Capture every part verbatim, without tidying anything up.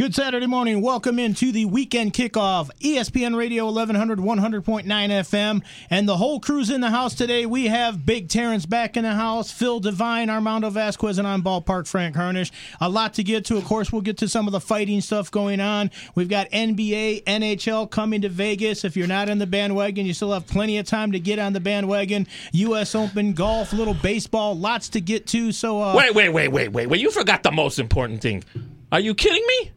Good Saturday morning. Welcome into the weekend kickoff. E S P N Radio eleven hundred, one hundred point nine F M. And the whole crew's in the house today. We have Big Terrence back in the house, Phil Devine, Armando Vasquez, and I'm Ballpark Frank Harnish. A lot to get to. Of course, we'll get to some of the fighting stuff going on. We've got N B A, N H L coming to Vegas. If you're not in the bandwagon, you still have plenty of time to get on the bandwagon. U S Open, golf, little baseball, lots to get to. So uh, Wait, wait, wait, wait, wait, wait. You forgot the most important thing. Are you kidding me?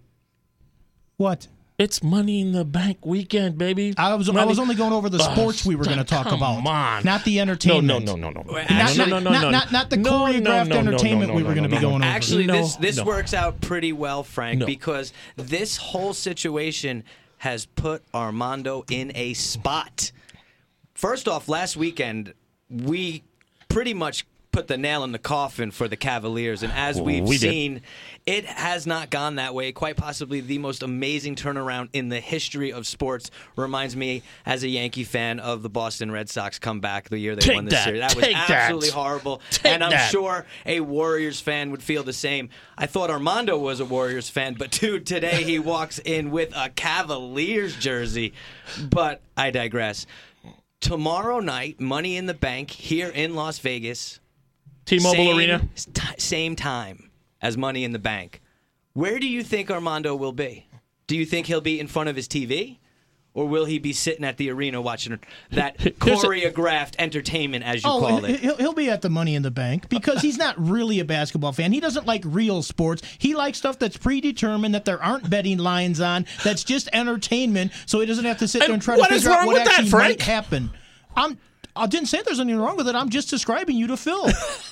What? It's Money in the Bank weekend, baby. I was Money. I was only going over the sports we were going to talk come about, on. not the entertainment. No, no, no, no, no. Not, no, not, no, no, not, no, not, not the no, choreographed no, no, no, entertainment no, no, we were going to no, be no, going no. over. Actually, No, this this no. works out pretty well, Frank, No. because this whole situation has put Armando in a spot. First off, last weekend, we pretty much put the nail in the coffin for the Cavaliers, and as we've we did. seen, it has not gone that way. Quite possibly the most amazing turnaround in the history of sports. Reminds me, as a Yankee fan, of the Boston Red Sox comeback the year they Take won this that. series. That was Take that. absolutely horrible, Take and I'm that. sure a Warriors fan would feel the same. I thought Armando was a Warriors fan, but dude, today he walks in with a Cavaliers jersey. But I digress. Tomorrow night, Money in the Bank here in Las Vegas. T-Mobile Same- Arena. t- Same time as Money in the Bank. Where do you think Armando will be? Do you think he'll be in front of his T V? Or will he be sitting at the arena watching that Here's a- choreographed entertainment, as you Oh, call it? he'll, he'll be at the Money in the Bank because he's not really a basketball fan. He doesn't like real sports. He likes stuff that's predetermined, that there aren't betting lines on, that's just entertainment, so he doesn't have to sit there And and try to what is figure out wrong what with that, actually Frank? might happen. I'm, I didn't say there's anything wrong with it. I'm just describing you to Phil.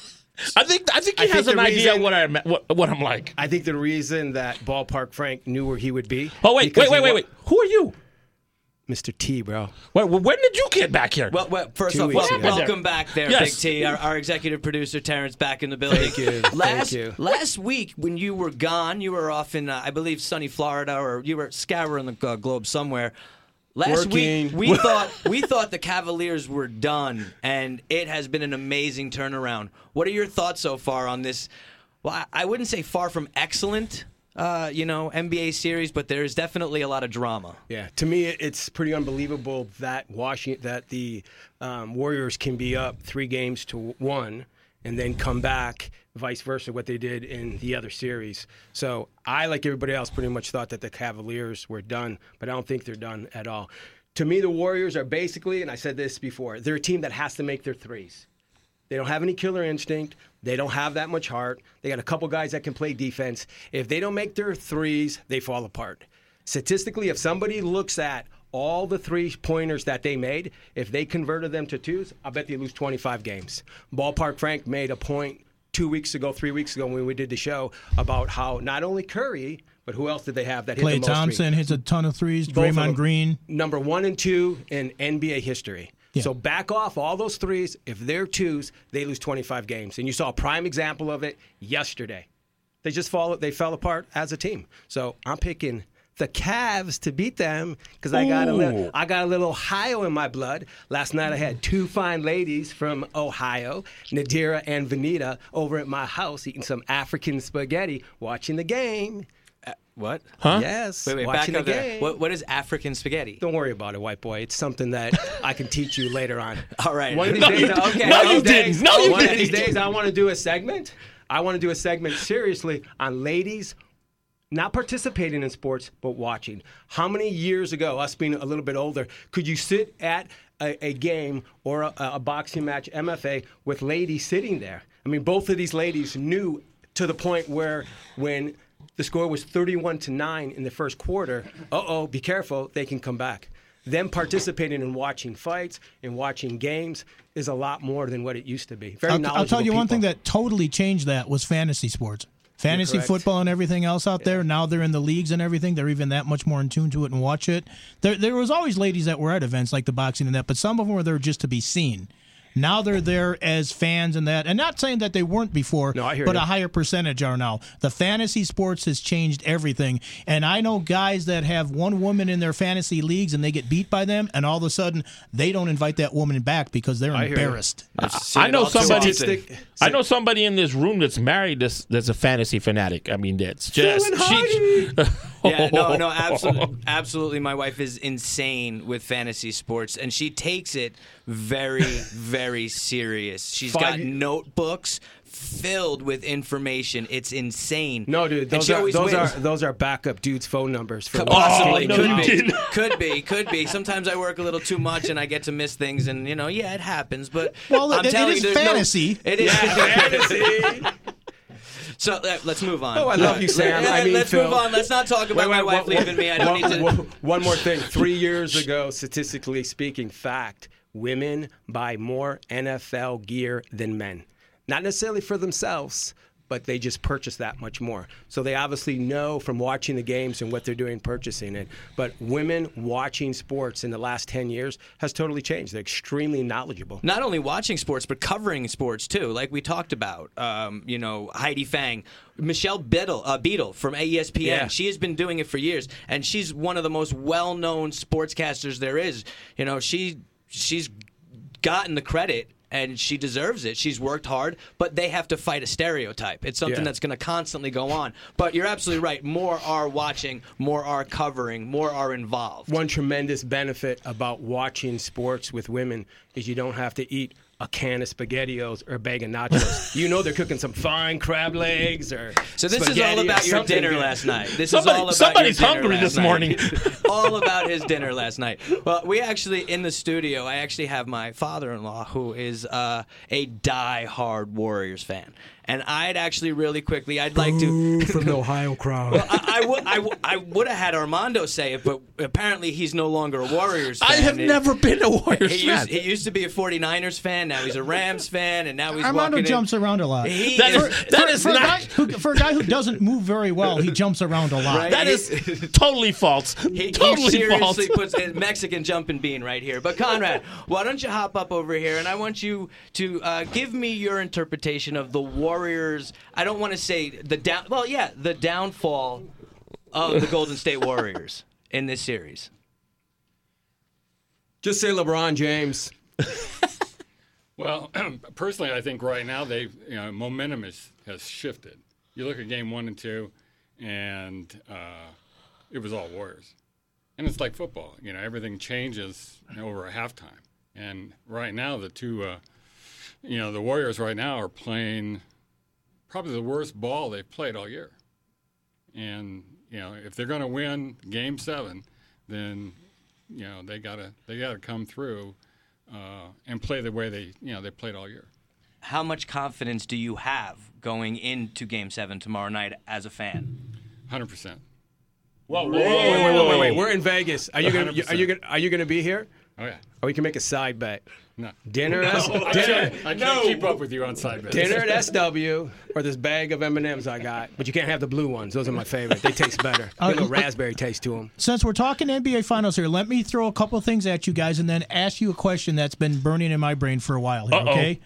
I think I think he I has think an the idea reason- what I what, what I'm like. I think the reason that Ballpark Frank knew where he would be. Oh wait, because wait, wait, he wait, wa- wait. Who are you? Mister T, bro. Wait, well, when did you get back here? Well, well, first Two off, weeks wel- ago. welcome back there, Yes. Big T. Our, our executive producer, Terrence, back in the building. Thank you. Last, Thank you. last week, when you were gone, you were off in, uh, I believe, sunny Florida, or you were scouring the uh, globe somewhere. Last week, Working. we thought we thought the Cavaliers were done, and it has been an amazing turnaround. What are your thoughts so far on this? Well, I, I wouldn't say far from excellent, uh, you know, N B A series, but there is definitely a lot of drama. Yeah, to me, it- it's pretty unbelievable that Washington, that the um, Warriors can be up three games to one and then come back, vice versa, what they did in the other series. So I, like everybody else, pretty much thought that the Cavaliers were done, but I don't think they're done at all. To me, the Warriors are basically, and I said this before, they're a team that has to make their threes. They don't have any killer instinct. They don't have that much heart. They got a couple guys that can play defense. If they don't make their threes, they fall apart. Statistically, if somebody looks at all the three-pointers that they made, if they converted them to twos, I bet they lose twenty-five games. Ballpark Frank made a point two weeks ago, three weeks ago when we did the show about how not only Curry, but who else did they have that hit Klay the most Thompson threes? hits a ton of threes. Both of Draymond them. Green. Number one and two in N B A history. Yeah. So back off all those threes. If they're twos, they lose twenty-five games. And you saw a prime example of it yesterday. They just fall. They fell apart as a team. So I'm picking the Cavs to beat them because I got a little, I got a little Ohio in my blood. Last night I had two fine ladies from Ohio, Nadira and Vanita, over at my house eating some African spaghetti, watching the game. What? Huh? Yes, Wait, wait, watching back the up there. game. What, what is African spaghetti? Don't worry about it, white boy. It's something that I can teach you later on. All right. One of these No, days, you- okay. no, one of you these didn't. days- No, you One of didn't. these days, I want to do a segment. I want to do a segment seriously on ladies not participating in sports, but watching. How many years ago, us being a little bit older, could you sit at a, a game or a, a boxing match, M F A, with ladies sitting there? I mean, both of these ladies knew to the point where when the score was thirty-one to nine in the first quarter, uh-oh, be careful, they can come back. Them participating in watching fights and watching games is a lot more than what it used to be. Very I'll, knowledgeable I'll tell you one thing people. that totally changed that was fantasy sports. Fantasy correct. football and everything else out there. Now they're in the leagues and everything. They're even that much more in tune to it and watch it. There, there was always ladies that were at events like the boxing and that, but some of them were there just to be seen. Now they're there as fans and that. And not saying that they weren't before, No, I hear but you. a higher percentage are now. The fantasy sports has changed everything. And I know guys that have one woman in their fantasy leagues and they get beat by them, and all of a sudden they don't invite that woman back because they're I hear you. embarrassed. I've seen I it know all too somebody. often. Statistic- I know somebody in this room that's married. That's that's a fantasy fanatic. I mean, that's just Phil and she. Yeah, no, no, absolutely, absolutely. My wife is insane with fantasy sports, and she takes it very, very serious. She's Five got y- notebooks filled with information. It's insane. No, dude, And those she are always those wins. are those are backup dudes' phone numbers for Possibly, Oh, no, could you be, didn't. could be, could be. Sometimes I work a little too much and I get to miss things, and you know, yeah, it happens. But Well, I'm it- it telling is you, there's no- fantasy. it is fantasy. So uh, let's move on. Oh, I love you, Sam. Yeah, I mean, let's Phil. move on. Let's not talk about Wait, my wait, wife one- leaving me. I don't one, need to. one- one more thing. Three years ago, statistically speaking, fact: women buy more N F L gear than men. Not necessarily for themselves, but they just purchase that much more. So they obviously know from watching the games and what they're doing purchasing it. But women watching sports in the last ten years has totally changed. They're extremely knowledgeable. Not only watching sports, but covering sports too, like we talked about. Um, you know, Heidi Fang, Michelle Beadle, uh, Beadle from E S P N. Yeah. She has been doing it for years, and she's one of the most well-known sportscasters there is. You know, she she's gotten the credit. And she deserves it. She's worked hard, but they have to fight a stereotype. It's something Yeah. that's going to constantly go on. But you're absolutely right. More are watching, more are covering, more are involved. One tremendous benefit about watching sports with women is you don't have to eat a can of SpaghettiOs or a bag of nachos. You know they're cooking some fine crab legs or So this is spaghetti all or about your something dinner good. last night. This Somebody- is all about somebody's your dinner hungry last this night. morning. All about his dinner last night. Well, we actually in the studio. I actually have my father-in-law who is uh, a die-hard Warriors fan, and I'd actually really quickly I'd like to. from the Ohio crowd. Well, I, I would I, would- I would have had Armando say it, but apparently he's no longer a Warriors fan. I have It- never been a Warriors He fan. used, he used to be a 49ers fan. Now he's a Rams fan, and now he's Armando walking jumps in. around a lot. He That is, is- that is for, a not- guy who, for a guy who doesn't move very well, he jumps around a lot. Right. That is totally false. He, totally he false. seriously puts a Mexican jumping bean right here. But Conrad, why don't you hop up over here and I want you to uh, give me your interpretation of the Warriors. I don't want to say the down. Well, yeah, the downfall of the Golden State Warriors in this series. Just say LeBron James. Well, personally, I think right now they, you know, momentum is, has shifted. You look at game one and two, and uh, it was all Warriors, and it's like football. You know, everything changes over a halftime, and right now the two, uh, you know, the Warriors right now are playing probably the worst ball they've played all year, and you know, if they're going to win Game Seven, then you know they gotta they gotta come through. Uh, and play the way they, you know, they played all year. How much confidence do you have going into Game Seven tomorrow night as a fan? one hundred percent. Whoa, whoa, Wait, wait, wait, wait, wait. We're in Vegas. Are you gonna? one hundred Are you percent. gonna? Are you gonna be here? Oh yeah. Or we can make a side bet. No. Dinner, S, I dinner, can't, I can't keep up with you on side bets. dinner at S W, or this bag of M and M's I got. But you can't have the blue ones. Those are my favorite. They taste better. Got a little raspberry taste to them. Since we're talking N B A Finals here, let me throw a couple things at you guys and then ask you a question that's been burning in my brain for a while here, Uh-oh. okay?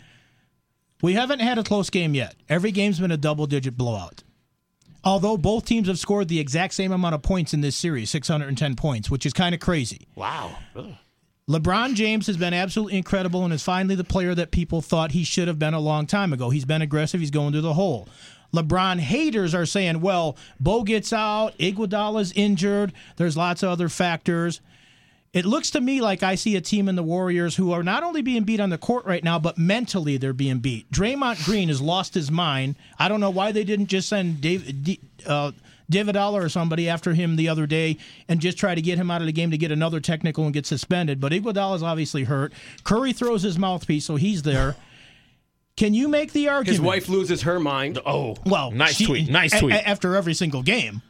We haven't had a close game yet. Every game's been a double-digit blowout. Although both teams have scored the exact same amount of points in this series, six hundred ten points, which is kind of crazy. Wow. Ugh. LeBron James has been absolutely incredible and is finally the player that people thought he should have been a long time ago. He's been aggressive. He's going to the hole. LeBron haters are saying, well, Bo gets out, Iguodala's injured, there's lots of other factors. It looks to me like I see a team in the Warriors who are not only being beat on the court right now, but mentally they're being beat. Draymond Green has lost his mind. I don't know why they didn't just send Dave, D, uh, David Aller or somebody after him the other day and just try to get him out of the game to get another technical and get suspended. But Iguodala's obviously hurt. Curry throws his mouthpiece, so he's there. Can you make the argument? His wife loses her mind. Oh, Well, nice she- tweet. Nice a- tweet. a- after every single game.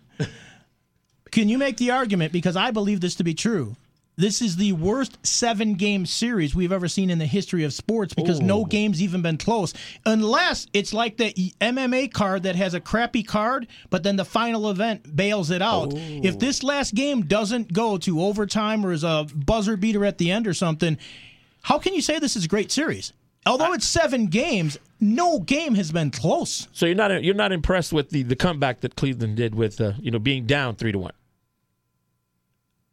Can you make the argument, because I believe this to be true, this is the worst seven-game series we've ever seen in the history of sports because no game's even been close. Unless it's like the M M A card that has a crappy card, but then the final event bails it out. If this last game doesn't go to overtime or is a buzzer beater at the end or something, how can you say this is a great series? Although it's seven games, no game has been close. So you're not you're not impressed with the, the comeback that Cleveland did with uh, you know being down three to one.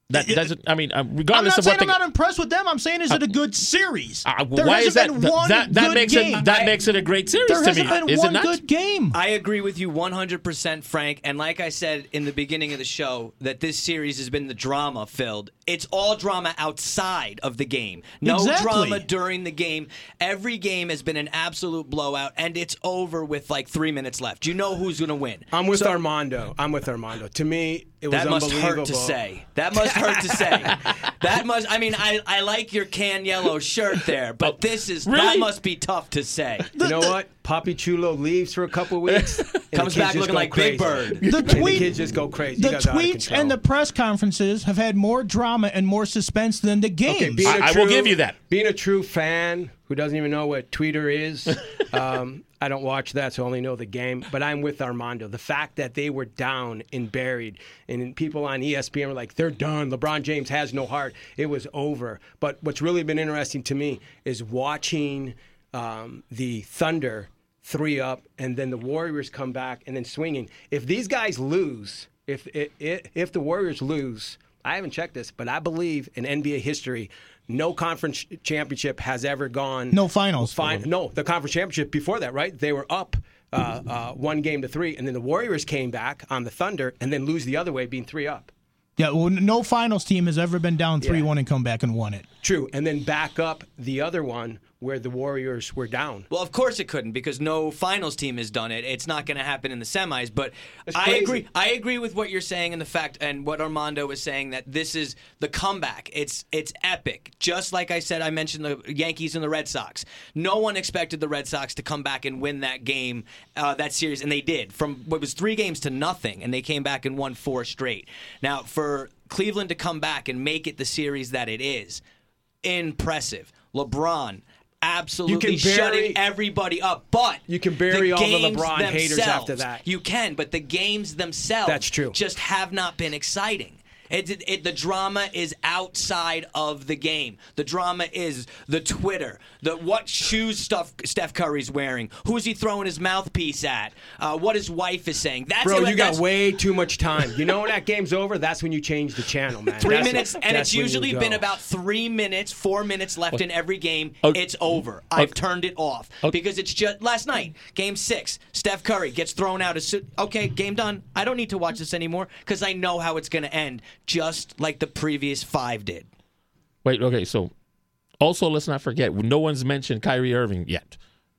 That doesn't. I mean, uh, I'm regardless not of saying what I'm they, not impressed with them. I'm saying, is it a good series? uh, there why is that? hasn't been one that that good makes game. it that I- makes it a great series There to hasn't me. been Is one it not? good game. I agree with you one hundred percent, Frank. And like I said in the beginning of the show, that this series has been the drama filled. It's all drama outside of the game. No Exactly. drama during the game. Every game has been an absolute blowout, and it's over with like three minutes left. You know who's going to win. I'm with So- Armando. I'm with Armando. To me, it was That must unbelievable. hurt to say. That must hurt to say. That must. I mean, I, I like your can yellow shirt there, but this is that really? must be tough to say. You know what? Papi Chulo leaves for a couple weeks. and the Comes kids back just looking go like crazy. Big Bird. The And tweet- the kids just go crazy. The You guys are out of tweets control. and the press conferences have had more drama and more suspense than the games. Okay, being a I- I will give you that. Being a true fan who doesn't even know what Twitter is, um, I don't watch that, so I only know the game. But I'm with Armando. The fact that they were down and buried, and people on E S P N were like, they're done. LeBron James has no heart. It was over. But what's really been interesting to me is watching um, the Thunder three up, and then the Warriors come back and then swinging. If these guys lose, if if, if the Warriors lose, I haven't checked this, but I believe in N B A history, no conference championship has ever gone. No finals. Fin- no, the conference championship before that, right? They were up uh, uh, one game to three, and then the Warriors came back on the Thunder and then lose the other way, being three up. Yeah, well, no finals team has ever been down three one and come back and won it. True, and then back up the other one where the Warriors were down. Well, of course it couldn't because no finals team has done it. It's not going to happen in the semis. But That's I crazy. agree. I agree with what you're saying and the fact and what Armando was saying that this is the comeback. It's it's epic. Just like I said, I mentioned the Yankees and the Red Sox. No one expected the Red Sox to come back and win that game, uh, that series, and they did. From what was three games to nothing, and they came back and won four straight. Now for Cleveland to come back and make it the series that it is, impressive. LeBron. Absolutely You can bury- shutting everybody up, but You can bury the all the games LeBron haters after themselves- that. You can, but the games themselves That's true. just have not been exciting. It, it, it, the drama is outside of the game. The drama is the Twitter, the what shoes stuff Steph Curry's wearing, who's he throwing his mouthpiece at, uh, what his wife is saying. That's Bro, it, you got that's- way too much time. You know when that game's over, that's when you change the channel, man. Three That's- minutes, and that's it's when you usually go. been about three minutes, four minutes left in every game. Okay. It's over. I've turned it off because it's just last night, game six. Steph Curry gets thrown out. As soon, okay, game done. I don't need to watch this anymore because I know how it's going to end, just like the previous five did. Wait, okay, so also let's not forget, no one's mentioned Kyrie Irving yet.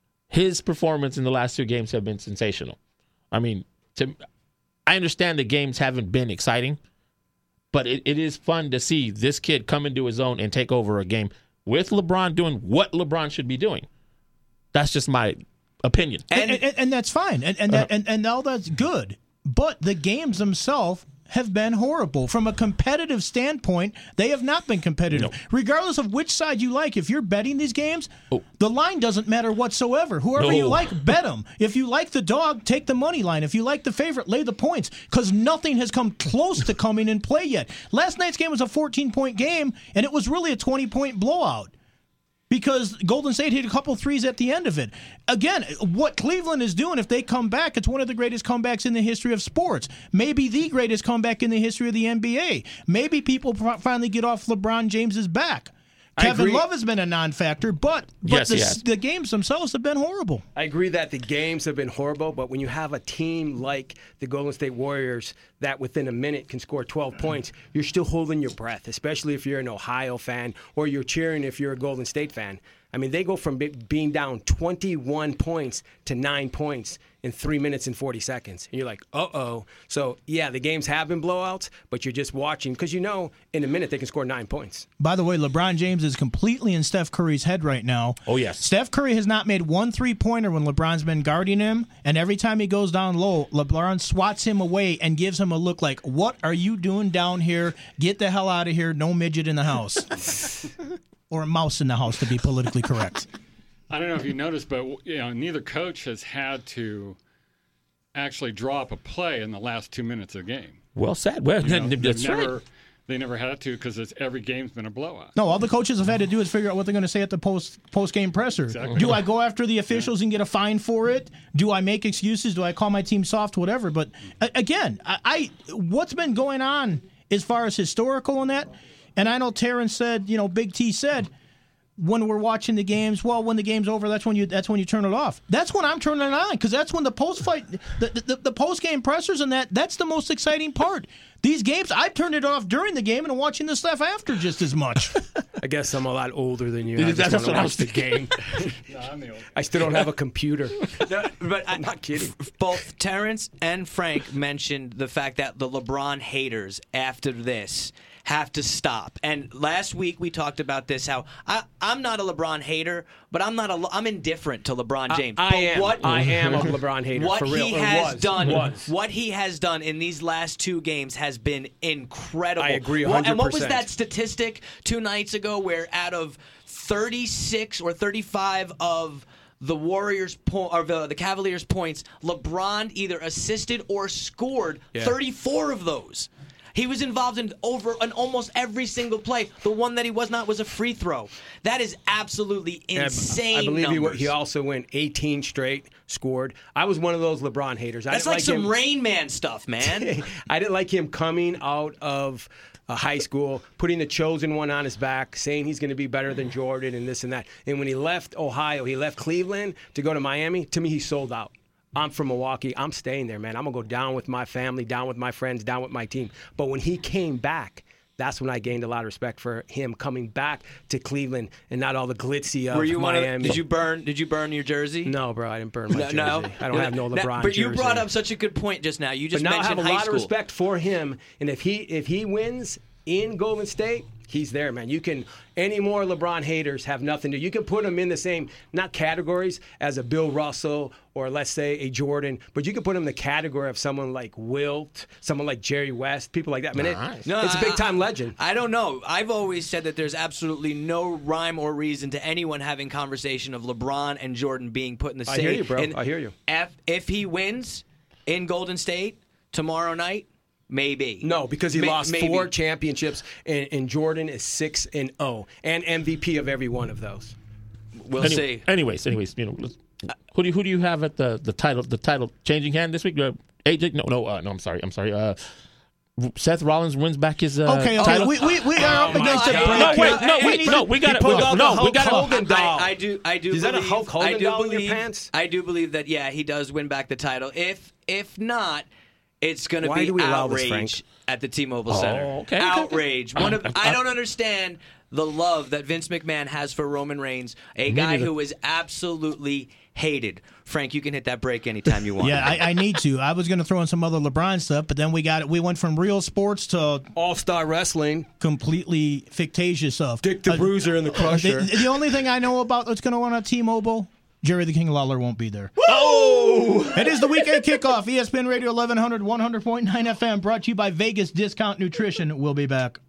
His performance in the last two games have been sensational. I mean, to, I understand the games haven't been exciting, but it, it is fun to see this kid come into his own and take over a game with LeBron doing what LeBron should be doing. That's just my opinion. And, and, and that's fine. And and, that, and and all that's good. But the games themselves have been horrible. From a competitive standpoint, they have not been competitive. No. Regardless of which side you like, if you're betting these games, Oh. the line doesn't matter whatsoever. Whoever No. you like, bet them. If you like the dog, take the money line. If you like the favorite, lay the points. Because nothing has come close to coming in play yet. Last night's game was a fourteen-point game, and it was really a twenty-point blowout. Because Golden State hit a couple threes at the end of it. Again, what Cleveland is doing, if they come back, it's one of the greatest comebacks in the history of sports. Maybe the greatest comeback in the history of the N B A. Maybe people finally get off LeBron James's back. I Kevin agree. Love has been a non-factor, but, but Yes, the, he has. the games themselves have been horrible. I agree that the games have been horrible, but when you have a team like the Golden State Warriors that within a minute can score twelve points, you're still holding your breath, especially if you're an Ohio fan or you're cheering if you're a Golden State fan. I mean, they go from be- being down twenty-one points to nine points in three minutes and forty seconds. And you're like, uh-oh. So, yeah, the games have been blowouts, but you're just watching because you know in a minute they can score nine points. By the way, LeBron James is completely in Steph Curry's head right now. Oh, yes. Steph Curry has not made one three-pointer when LeBron's been guarding him, and every time he goes down low, LeBron swats him away and gives him a look like, what are you doing down here? Get the hell out of here. No midget in the house. Or a mouse in the house, to be politically correct. I don't know if you noticed, but you know, neither coach has had to actually draw up a play in the last two minutes of the game. Well said. Well, You know, they've that's never, right. They never had to because every game's been a blowout. No, all the coaches have had to do is figure out what they're going to say at the post post game presser. Exactly. Do I go after the officials and get a fine for it? Do I make excuses? Do I call my team soft? Whatever. But a- again, I, I what's been going on as far as historical and that. And I know Terrence said, you know, Big T said, when we're watching the games, well, when the game's over, that's when you that's when you turn it off. That's when I'm turning it on, because that's when the post fight, the, the the post game pressers and that that's the most exciting part. These games, I turned it off during the game and I'm watching the stuff after just as much. I guess I'm a lot older than you. I That's just what want I to was watch the game. No, I'm the old. I still don't have a computer. No, but I, I'm not kidding. Both Terrence and Frank mentioned the fact that the LeBron haters after this have to stop. And last week we talked about this, how I, I'm not a LeBron hater, but I'm not a I'm indifferent to LeBron James. I, I but am. What, I am a LeBron hater. what for real. he Or has was. done, Was. what he has done in these last two games has been incredible. I agree Well, one hundred percent. and what was that statistic two nights ago, where out of thirty-six or thirty-five of the Warriors po- or the, the Cavaliers points, LeBron either assisted or scored Yeah. thirty-four of those. He was involved in over in almost every single play. The one that he was not was a free throw. That is absolutely insane. I believe he, numbers. he also went eighteen straight, scored. I was one of those LeBron haters. I That's didn't like, some him. Rain Man stuff, man. I didn't like him coming out of uh, high school, putting the chosen one on his back, saying he's going to be better than Jordan and this and that. And when he left Ohio, he left Cleveland to go to Miami. To me, he sold out. I'm from Milwaukee. I'm staying there, man. I'm going to go down with my family, down with my friends, down with my team. But when he came back, that's when I gained a lot of respect for him coming back to Cleveland and not all the glitzy of Were you one of- Miami. did you burn? Did you burn your jersey? No, bro, I didn't burn my jersey. No, I don't have no Now- LeBron But you jersey. brought up such a good point just now. You just But now I have mentioned a high lot school. of respect for him, and if he if he wins in Golden State, he's there, man. You can any more LeBron haters have nothing to. You can put him in the same not categories as a Bill Russell or let's say a Jordan, but you can put him in the category of someone like Wilt, someone like Jerry West, people like that. Man, Nice. it, No, it's a I- big time legend. I don't know. I've always said that there's absolutely no rhyme or reason to anyone having conversation of LeBron and Jordan being put in the I same. hear you, bro. and I hear you. If, if he wins in Golden State tomorrow night, maybe. No, because he May- lost maybe. four championships, and, and Jordan is six and zero, and M V P of every one of those. We'll Any- see. Anyways, anyways, you know, let's, who do you, who do you have at the, the title the title changing hand this week? Uh, A J? No, no, uh, no. I'm sorry. I'm sorry. Uh, Seth Rollins wins back his uh, Okay, okay. title. We, we, we are up Oh, against my a God. break. no, wait, Okay, no, hey, we, hey, no, we got he it. pulled out the No, we Hulk got Hogan it. doll. I, I do. I do. Is that a believe, Hulk Hogan I do doll in your believe, pants? I do believe that. Yeah, he does win back the title. If if not, it's going to Why be do we allow this, outrage Frank? at the T-Mobile Center. okay, okay, okay. Outrage. One of Um, I um, don't understand the love that Vince McMahon has for Roman Reigns, a guy neither. who is absolutely hated. Frank, you can hit that break anytime you want. Yeah, I, I need to. I was going to throw in some other LeBron stuff, but then we got it. We went from real sports to All Star Wrestling, completely fictitious stuff. Dick the Uh, Bruiser and the Crusher. The, the only thing I know about what's going on at T-Mobile, Jerry the King Lawler won't be there. Oh! It is the weekend kickoff. E S P N Radio eleven hundred, one hundred point nine F M, brought to you by Vegas Discount Nutrition. We'll be back.